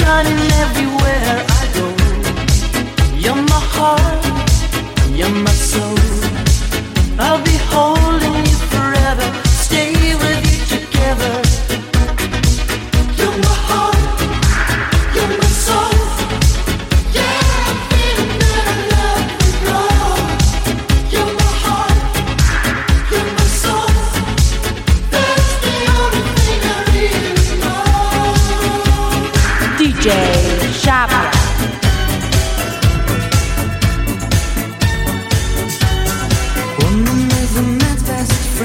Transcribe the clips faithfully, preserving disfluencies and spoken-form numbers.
shining everywhere I go. You're my heart, you're my soul. I'll be holding you forever, stay with you together. You're my heart, you're my soul. Yeah, I'm feeling that I love you, Lord. You're my heart, you're my soul. That's the only thing I really know. D J Shabba. One of the man's best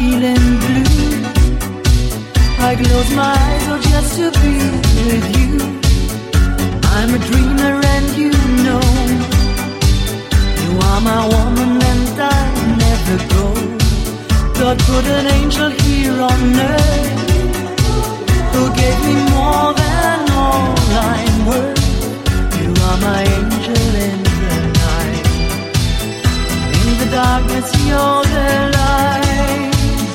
feeling blue. I close my eyes oh, just to be with you. I'm a dreamer and you know you are my woman and I never go. God put an angel here on earth who gave me more than all I'm worth. You are my angel in the night. In the darkness you're the light.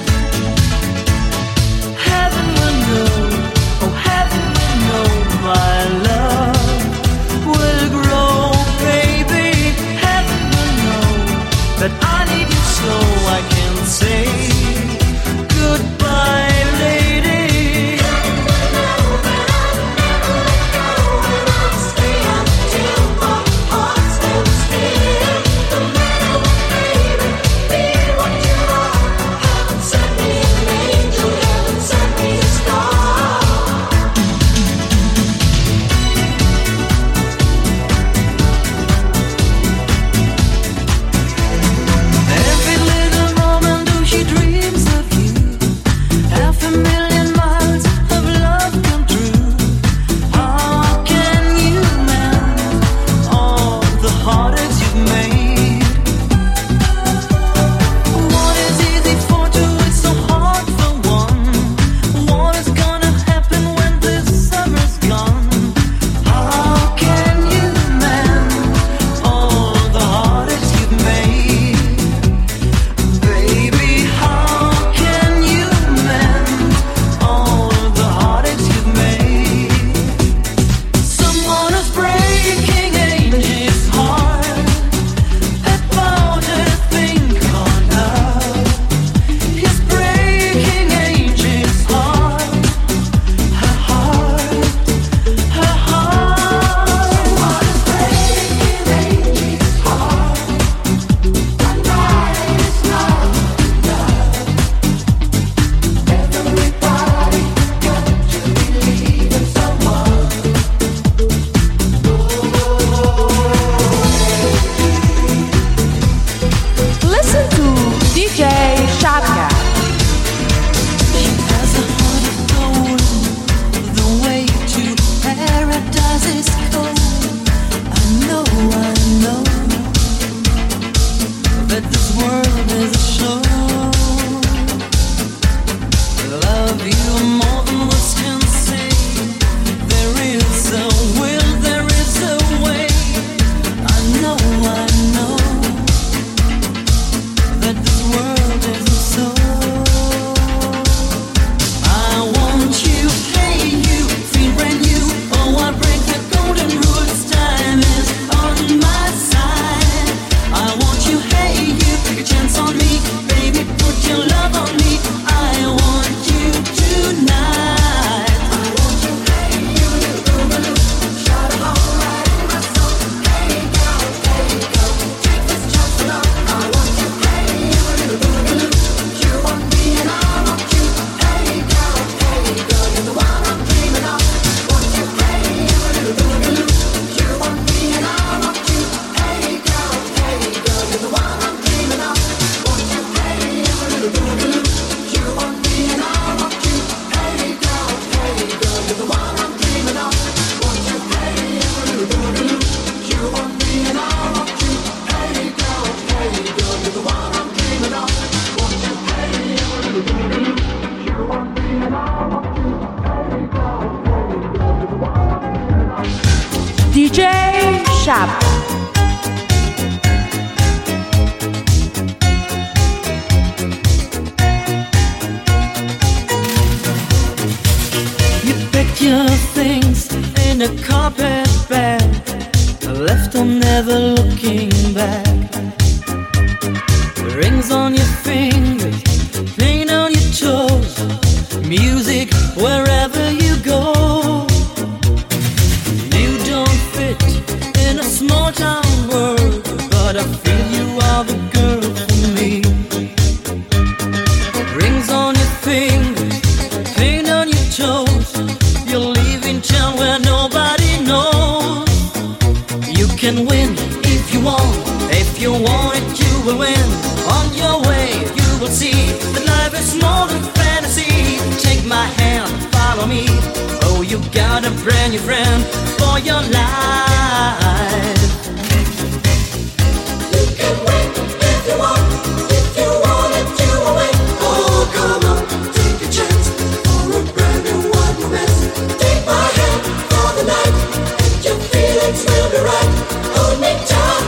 Heaven will know, oh heaven will know my love will grow, baby. Heaven will know that I need you so I can say goodbye, lady. D J Shab. You packed your things in a carpet bag, left them never looking back. Rings on your fingers, paint on your toes, music wherever you go. You don't fit in a small town world, but I feel you are the girl for me. Rings on your fingers, paint on your toes, you're leaving town where nobody knows. You can win if you want, if you want it you will win. On your way, got a brand new friend for your life. You can win if you want, if you want it, you will win. Oh, come on, take a chance for a brand new one romance. Take my hand for the night, and your feelings will be right. Hold me tight.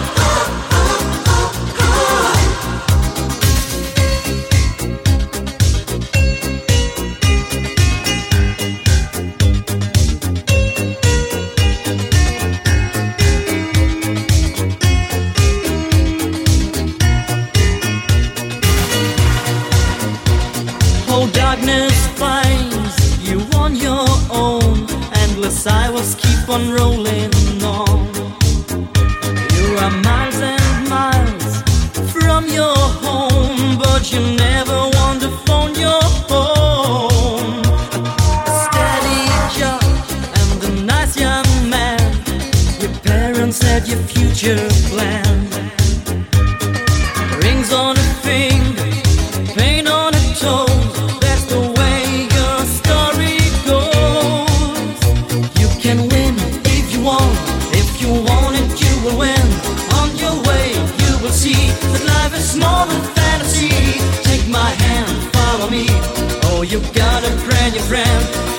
Darkness finds you on your own. Endless cycles keep on rolling on. You are miles and miles from your home, but you never want to phone your home. A steady job and a nice young man. Your parents had your future planned. Rings on a finger, paint on a toe. More than fantasy. Take my hand, follow me. Oh, you got a brand new friend